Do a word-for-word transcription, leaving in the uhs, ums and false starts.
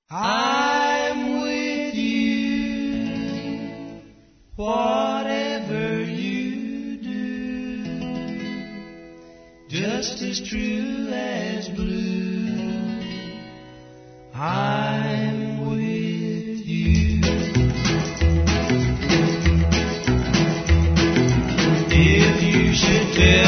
I'm with you, whatever you do, just as true as blue, I'm with you. If you should tell